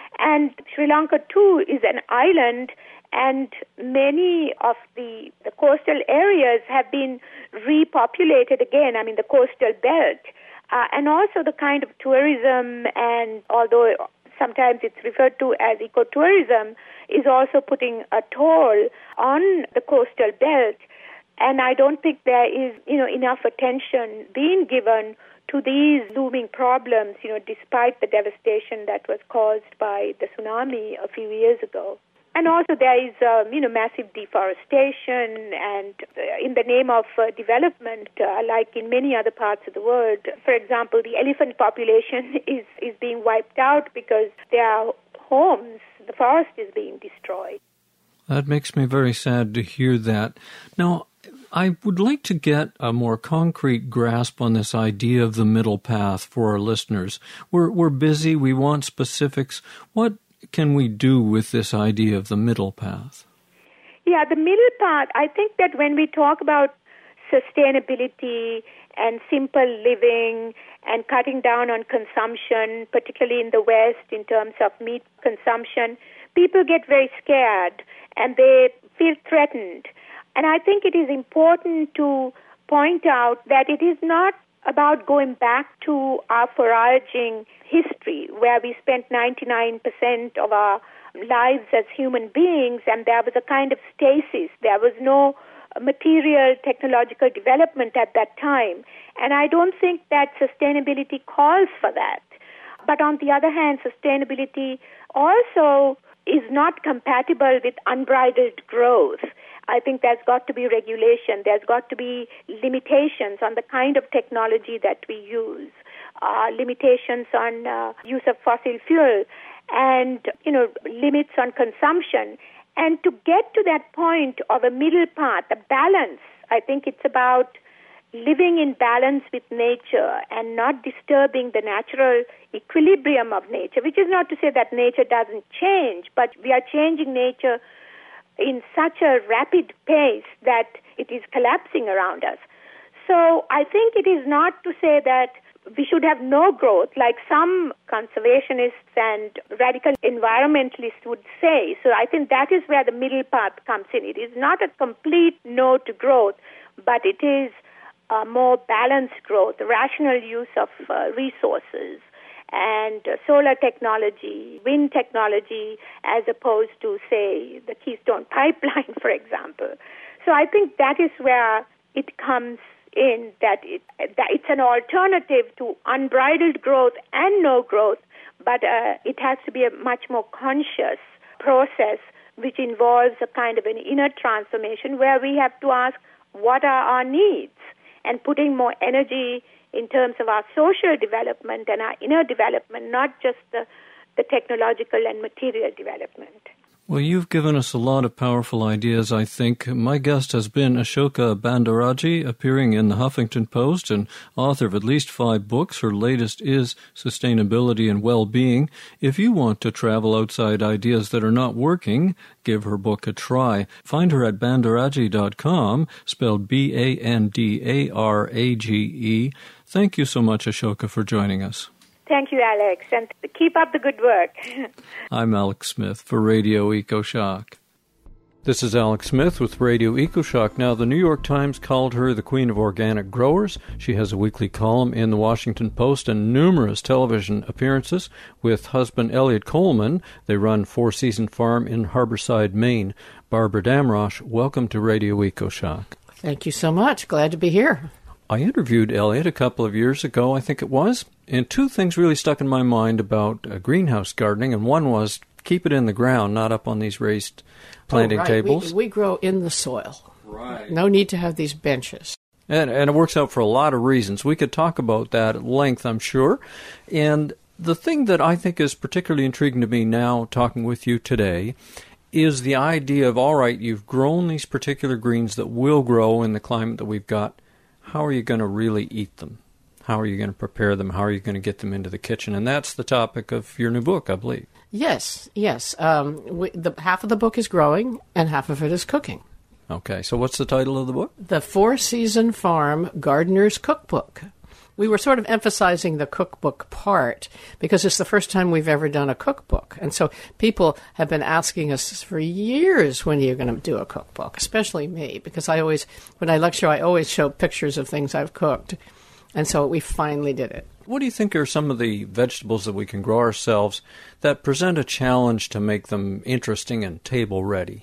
And Sri Lanka, too, is an island, and many of the, the coastal areas have been repopulated again, I mean, the coastal belt. Uh, and also the kind of tourism, and although sometimes it's referred to as ecotourism, is also putting a toll on the coastal belt. And I don't think there is, you know, enough attention being given to these looming problems, you know, despite the devastation that was caused by the tsunami a few years ago. And also there is, um, you know, massive deforestation, and uh, in the name of uh, development, uh, like in many other parts of the world, for example, the elephant population is, is being wiped out because their homes, the forest is being destroyed. That makes me very sad to hear that. Now, I would like to get a more concrete grasp on this idea of the middle path for our listeners. We're, we're busy, we want specifics. What can we do with this idea of the middle path? Yeah, the middle path, I think that when we talk about sustainability and simple living and cutting down on consumption, particularly in the West in terms of meat consumption, people get very scared and they feel threatened. And I think it is important to point out that it is not about going back to our foraging history, where we spent ninety-nine percent of our lives as human beings, and there was a kind of stasis. There was no material technological development at that time. And I don't think that sustainability calls for that. But on the other hand, sustainability also is not compatible with unbridled growth. I think there's got to be regulation. There's got to be limitations on the kind of technology that we use, uh, limitations on uh, use of fossil fuel, and, you know, limits on consumption. And to get to that point of a middle path, a balance, I think it's about living in balance with nature and not disturbing the natural equilibrium of nature, which is not to say that nature doesn't change, but we are changing nature in such a rapid pace that it is collapsing around us. So I think it is not to say that we should have no growth, like some conservationists and radical environmentalists would say. So I think that is where the middle path comes in. It is not a complete no to growth, but it is a more balanced growth, rational use of uh, resources, and uh, solar technology, wind technology, as opposed to, say, the Keystone Pipeline, for example. So I think that is where it comes in, that, it, that it's an alternative to unbridled growth and no growth, but uh, it has to be a much more conscious process which involves a kind of an inner transformation where we have to ask, what are our needs? And putting more energy in terms of our social development and our inner development, not just the, the technological and material development. Well, you've given us a lot of powerful ideas, I think. My guest has been Ashoka Bandaraji, appearing in the Huffington Post and author of at least five books. Her latest is Sustainability and Well-Being. If you want to travel outside ideas that are not working, give her book a try. Find her at bandaraji dot com, spelled B A N D A R A G E. Thank you so much, Ashoka, for joining us. Thank you, Alex, and keep up the good work. I'm Alex Smith for Radio EcoShock. This is Alex Smith with Radio EcoShock. Now, the New York Times called her the Queen of Organic Growers. She has a weekly column in the Washington Post and numerous television appearances with husband Elliot Coleman. They run Four Season Farm in Harborside, Maine. Barbara Damrosch, welcome to Radio EcoShock. Thank you so much. Glad to be here. I interviewed Elliot a couple of years ago, I think it was, and two things really stuck in my mind about uh, greenhouse gardening, and one was keep it in the ground, not up on these raised planting oh, right. tables. We, we grow in the soil. Right. No need to have these benches. And, and it works out for a lot of reasons. We could talk about that at length, I'm sure. And the thing that I think is particularly intriguing to me now, talking with you today, is the idea of, all right, you've grown these particular greens that will grow in the climate that we've got. How are you going to really eat them? How are you going to prepare them? How are you going to get them into the kitchen? And that's the topic of your new book, I believe. Yes, yes. Um, we, the, half of the book is growing, and half of it is cooking. Okay, so what's the title of the book? The Four Season Farm Gardener's Cookbook. we were sort of emphasizing the cookbook part because it's the first time we've ever done a cookbook. And so people have been asking us for years, when are you going to do a cookbook, especially me, because I always, when I lecture, I always show pictures of things I've cooked. And so we finally did it. What do you think are some of the vegetables that we can grow ourselves that present a challenge to make them interesting and table ready?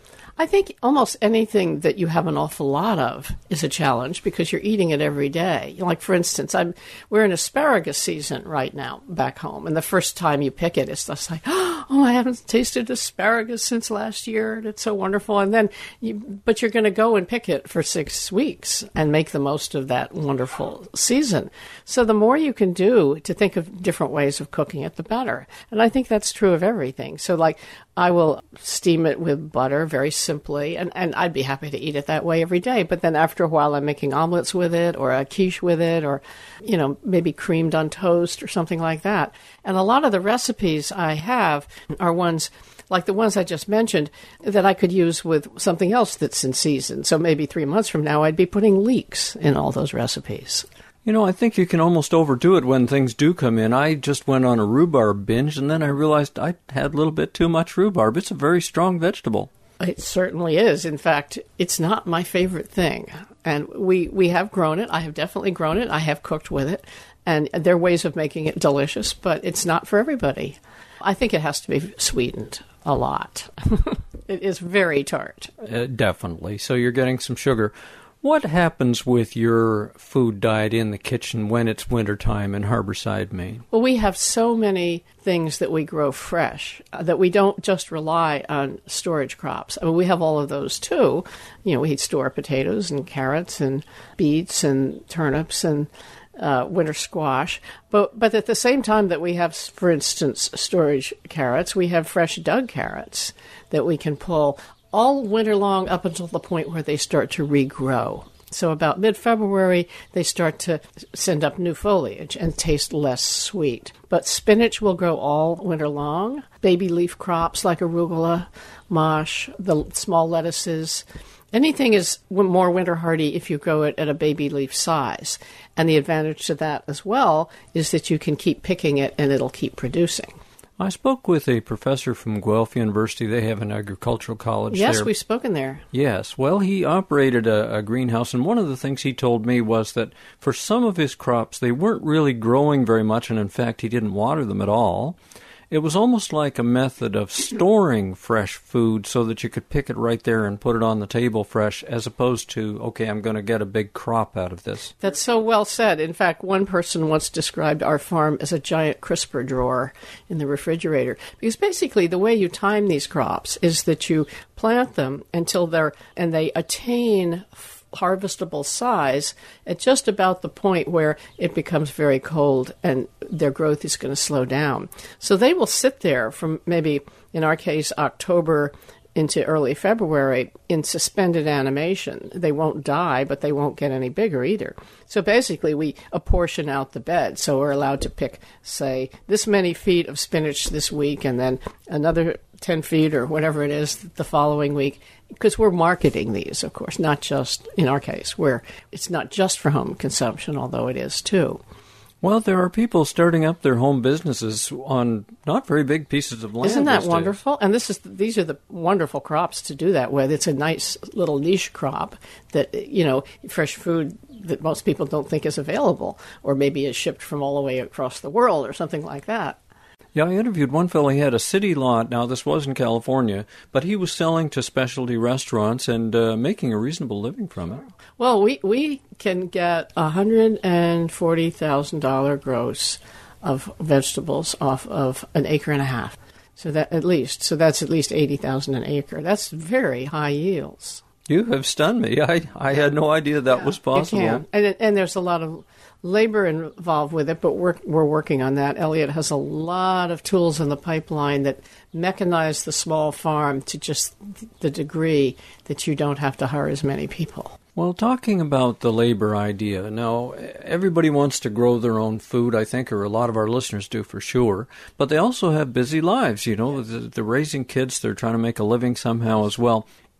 I think almost anything that you have an awful lot of is a challenge because you're eating it every day. Like, for instance, I'm we're in asparagus season right now back home, and the first time you pick it, it's just like, oh, I haven't tasted asparagus since last year, and it's so wonderful. And then, you, but you're going to go and pick it for six weeks and make the most of that wonderful season. So the more you can do to think of different ways of cooking it, the better. And I think that's true of everything. So, like, I will steam it with butter very simply, and, and I'd be happy to eat it that way every day. But then after a while, I'm making omelets with it, or a quiche with it, or, you know, maybe creamed on toast or something like that. And a lot of the recipes I have are ones like the ones I just mentioned that I could use with something else that's in season. So maybe three months from now, I'd be putting leeks in all those recipes. You know, I think you can almost overdo it when things do come in. I just went on a rhubarb binge, and then I realized I had a little bit too much rhubarb. It's a very strong vegetable. It certainly is. In fact, it's not my favorite thing. And we, we have grown it. I have definitely grown it. I have cooked with it. And there are ways of making it delicious, but it's not for everybody. I think it has to be sweetened a lot. It is very tart. Uh, definitely. So you're getting some sugar. What happens with your food diet in the kitchen when it's wintertime in Harborside, Maine? Well, we have so many things that we grow fresh uh, that we don't just rely on storage crops. I mean, we have all of those too. You know, we store potatoes and carrots and beets and turnips and uh, winter squash. But but at the same time that we have, for instance, storage carrots, we have fresh dug carrots that we can pull all winter long up until the point where they start to regrow. So about mid-February, they start to send up new foliage and taste less sweet. But spinach will grow all winter long. Baby leaf crops like arugula, mosh, the small lettuces. Anything is more winter hardy if you grow it at a baby leaf size. And the advantage to that as well is that you can keep picking it and it'll keep producing. I spoke with a professor from Guelph University. They have an agricultural college yes, there. Yes, we've spoken there. Yes. Well, he operated a, a greenhouse, and one of the things he told me was that for some of his crops, they weren't really growing very much, and in fact, he didn't water them at all. It was almost like a method of storing fresh food so that you could pick it right there and put it on the table fresh, as opposed to, okay, I'm going to get a big crop out of this. That's so well said. In fact, one person once described our farm as a giant crisper drawer in the refrigerator. Because basically the way you time these crops is that you plant them until they're, and they attain harvestable size at just about the point where it becomes very cold and their growth is going to slow down. So they will sit there from maybe, in our case, October into early February in suspended animation. They won't die, but they won't get any bigger either. So basically we apportion out the bed. So we're allowed to pick, say, this many feet of spinach this week and then another ten feet or whatever it is the following week, because we're marketing these, of course, not just, in our case, where it's not just for home consumption, although it is too. Well, there are people starting up their home businesses on not very big pieces of land. Isn't that these wonderful? days. And this is these are the wonderful crops to do that with. It's a nice little niche crop that, you know, fresh food that most people don't think is available, or maybe is shipped from all the way across the world or something like that. Yeah, I interviewed one fellow. He had a city lot. Now, this was in California, but he was selling to specialty restaurants and uh, making a reasonable living from it. Well, we, we can get one hundred forty thousand dollars gross of vegetables off of an acre and a half. So that at least, so that's at least eighty thousand dollars an acre. That's very high yields. You have stunned me. I, I had no idea that yeah, was possible. You can. And, and there's a lot of labor involved with it, but we're, we're working on that. Elliott has a lot of tools in the pipeline that mechanize the small farm to just the degree that you don't have to hire as many people. Well, talking about the labor idea, now, everybody wants to grow their own food, I think, or a lot of our listeners do for sure, but they also have busy lives, you know. They're raising kids, they're trying to make a living somehow as well.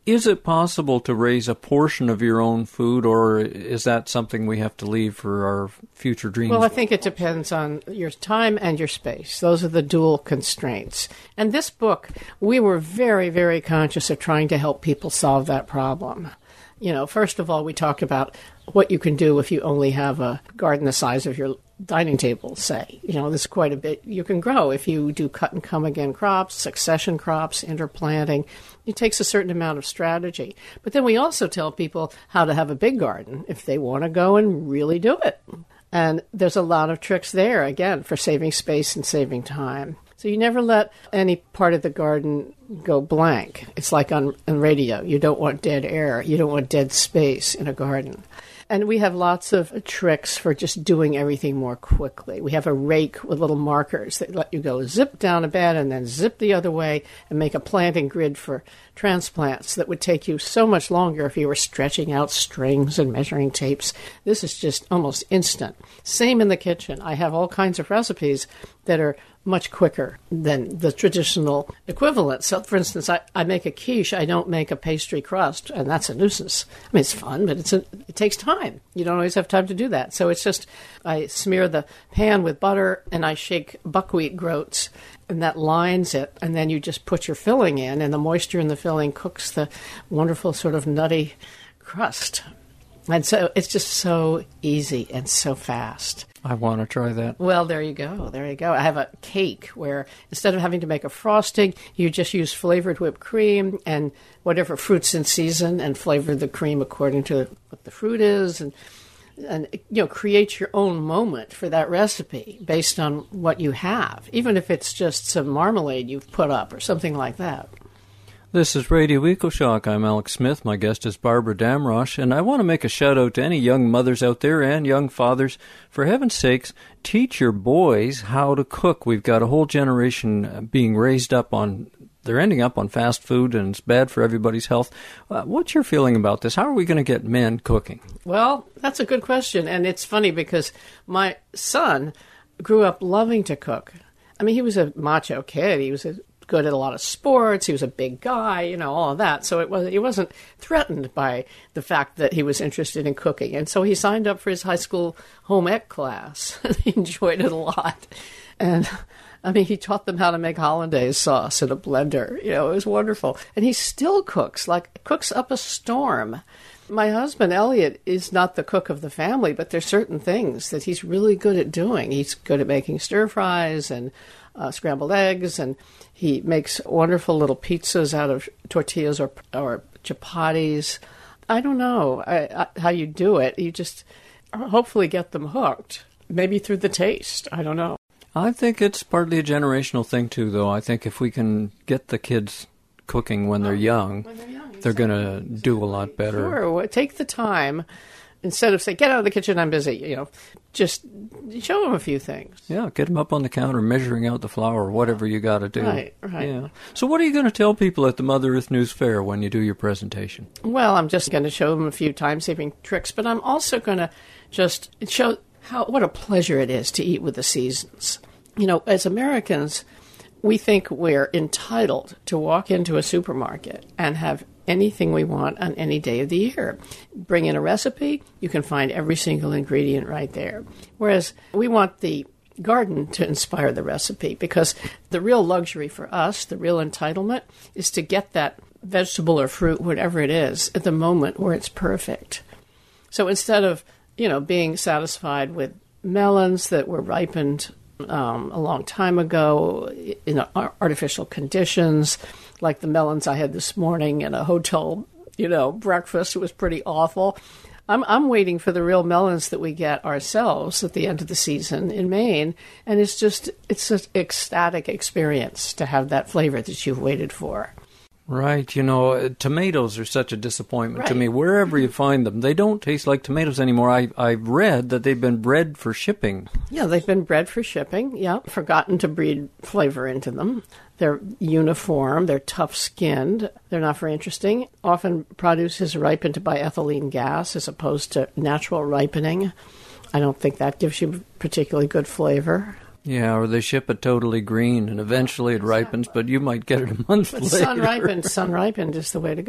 Is it possible to raise a portion of your own food, or is that something we have to leave for our future dreams? Well, I think it depends on your time and your space. Those are the dual constraints. And this book, we were very, very conscious of trying to help people solve that problem. You know, first of all, we talk about what you can do if you only have a garden the size of your dining table, say. You know, there's quite a bit you can grow if you do cut and come again crops, succession crops, interplanting. It takes a certain amount of strategy. But then we also tell people how to have a big garden if they want to go and really do it. And there's a lot of tricks there, again, for saving space and saving time. So you never let any part of the garden go blank. It's like on, on radio. You don't want dead air. You don't want dead space in a garden. And we have lots of tricks for just doing everything more quickly. We have a rake with little markers that let you go zip down a bed and then zip the other way and make a planting grid for transplants that would take you so much longer if you were stretching out strings and measuring tapes. This is just almost instant. Same in the kitchen. I have all kinds of recipes that are much quicker than the traditional equivalent. So, for instance, I, I make a quiche. I don't make a pastry crust, and that's a nuisance. I mean, it's fun, but it's a, it takes time. You don't always have time to do that. So it's just I smear the pan with butter, and I shake buckwheat groats, and that lines it, and then you just put your filling in, and the moisture in the filling cooks the wonderful sort of nutty crust. And so it's just so easy and so fast. I want to try that. Well, there you go. There you go. I have a cake where instead of having to make a frosting, you just use flavored whipped cream and whatever fruits in season and flavor the cream according to what the fruit is and, and you know, create your own moment for that recipe based on what you have, even if it's just some marmalade you've put up or something like that. This is Radio EcoShock. I'm Alex Smith. My guest is Barbara Damrosch, and I want to make a shout-out to any young mothers out there and young fathers. For heaven's sakes, teach your boys how to cook. We've got a whole generation being raised up on, they're ending up on fast food, and it's bad for everybody's health. Uh, what's your feeling about this? How are we going to get men cooking? Well, that's a good question, and it's funny because my son grew up loving to cook. I mean, he was a macho kid. He was a good at a lot of sports. He was a big guy, you know, all of that. So it was he wasn't threatened by the fact that he was interested in cooking. And so he signed up for his high school home ec class. He enjoyed it a lot. And I mean, he taught them how to make hollandaise sauce in a blender. You know, it was wonderful. And he still cooks, like cooks up a storm. My husband, Elliot, is not the cook of the family, but there's certain things that he's really good at doing. He's good at making stir fries and uh, scrambled eggs, and he makes wonderful little pizzas out of tortillas or or chapatis. I don't know I, I, how you do it. You just hopefully get them hooked, maybe through the taste. I don't know. I think it's partly a generational thing, too, though. I think if we can get the kids cooking when they're young, when they're young they're going to do a lot better. Sure. Well, take the time. Instead of saying, get out of the kitchen, I'm busy, you know, just show them a few things. Yeah, get them up on the counter measuring out the flour, whatever you got to do. Right, right. Yeah. So what are you going to tell people at the Mother Earth News Fair when you do your presentation? Well, I'm just going to show them a few time-saving tricks, but I'm also going to just show how what a pleasure it is to eat with the seasons. You know, as Americans, we think we're entitled to walk into a supermarket and have anything we want on any day of the year. Bring in a recipe, you can find every single ingredient right there. Whereas we want the garden to inspire the recipe, because the real luxury for us, the real entitlement, is to get that vegetable or fruit, whatever it is, at the moment where it's perfect. So instead of, you know, being satisfied with melons that were ripened Um, a long time ago in artificial conditions, like the melons I had this morning in a hotel, you know, breakfast. It was pretty awful. I'm I'm waiting for the real melons that we get ourselves at the end of the season in Maine, and it's just it's an ecstatic experience to have that flavor that you've waited for. Right. You know, tomatoes are such a disappointment Right. to me. Wherever you find them, they don't taste like tomatoes anymore. I, I've read that they've been bred for shipping. Yeah, they've been bred for shipping. Yeah, forgotten to breed flavor into them. They're uniform. They're tough-skinned. They're not very interesting. Often produce is ripened by ethylene gas as opposed to natural ripening. I don't think that gives you particularly good flavor. Yeah, or they ship it totally green, and eventually it ripens, but you might get it a month But later. sun ripened, sun ripened is the way to go.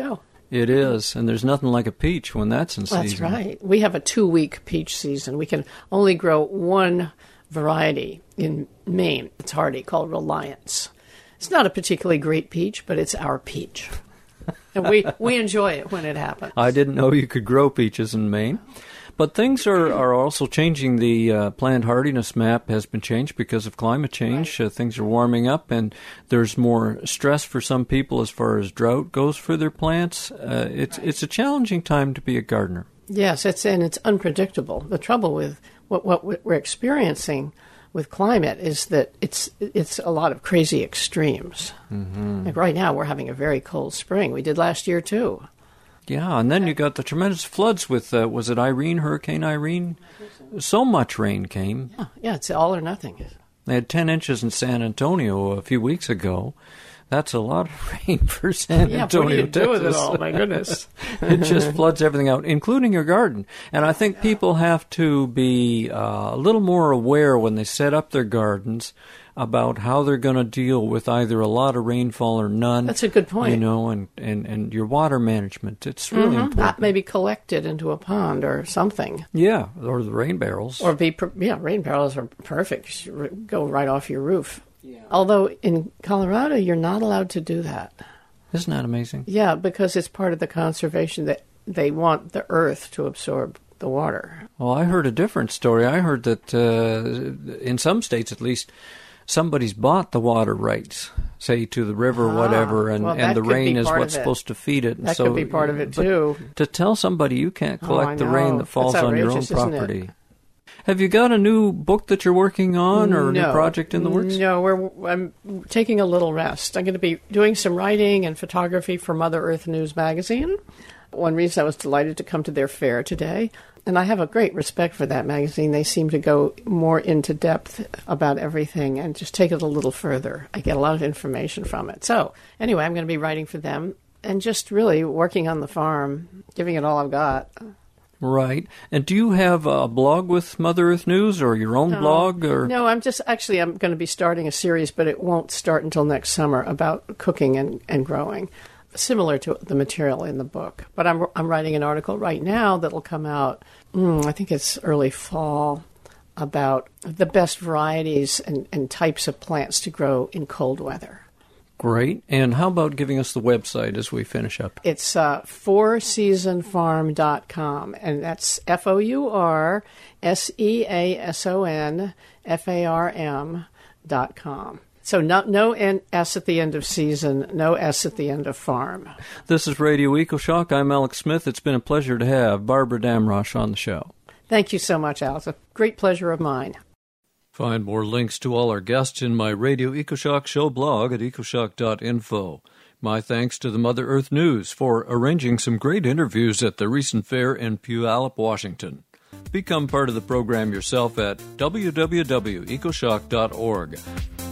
It is, and there's nothing like a peach when that's in season. That's right. We have a two-week peach season. We can only grow one variety in Maine. It's hardy, called Reliance. It's not a particularly great peach, but it's our peach. And we, we enjoy it when it happens. I didn't know you could grow peaches in Maine. But things are, are also changing. The uh, plant hardiness map has been changed because of climate change. Right. Uh, things are warming up, and there's more stress for some people as far as drought goes for their plants. Uh, it's right. It's a challenging time to be a gardener. Yes, it's and it's unpredictable. The trouble with what, what we're experiencing with climate is that it's it's a lot of crazy extremes. Mm-hmm. Like right now, we're having a very cold spring. We did last year, too. Yeah, and then you got the tremendous floods with, uh, was it Irene, Hurricane Irene? So much rain came. Yeah, yeah, it's all or nothing. They had ten inches in San Antonio a few weeks ago. That's a lot of rain for San yeah, Antonio, what do you Texas. do with it all? My goodness. It just floods everything out, including your garden. And I think people have to be uh, a little more aware when they set up their gardens about how they're going to deal with either a lot of rainfall or none. That's a good point. You know, and, and, and your water management. It's really mm-hmm. important. Uh, maybe collect it into a pond or something. Yeah, or the rain barrels. Or be, yeah, rain barrels are perfect. You go right off your roof. Yeah. Although in Colorado, you're not allowed to do that. Isn't that amazing? Yeah, because it's part of the conservation that they want the earth to absorb the water. Well, I heard a different story. I heard that uh, in some states, at least, somebody's bought the water rights, say to the river or ah, whatever, and, well, and the rain is what's it. supposed to feed it. And that so, could be part of it, too. To tell somebody you can't collect oh, the rain that falls on your own property. Have you got a new book that you're working on or no. a new project in the works? No, we're, I'm taking a little rest. I'm going to be doing some writing and photography for Mother Earth News magazine. One reason I was delighted to come to their fair today. And I have a great respect for that magazine. They seem to go more into depth about everything and just take it a little further. I get a lot of information from it. So anyway, I'm going to be writing for them and just really working on the farm, giving it all I've got. Right. And do you have a blog with Mother Earth News or your own no, blog? Or No, I'm just, actually, I'm going to be starting a series, but it won't start until next summer about cooking and, and growing, similar to the material in the book. But I'm I'm writing an article right now that'll come out, mm, I think it's early fall, about the best varieties and, and types of plants to grow in cold weather. Great. And how about giving us the website as we finish up? It's uh, four season farm dot com, and that's F O U R S E A S O N F A R M dot com. So not, no N, S at the end of season, no S at the end of farm. This is Radio EcoShock. I'm Alex Smith. It's been a pleasure to have Barbara Damrosch on the show. Thank you so much, Alex. A great pleasure of mine. Find more links to all our guests in my Radio EcoShock show blog at ecoshock dot info. My thanks to the Mother Earth News for arranging some great interviews at the recent fair in Puyallup, Washington. Become part of the program yourself at w w w dot ecoshock dot org.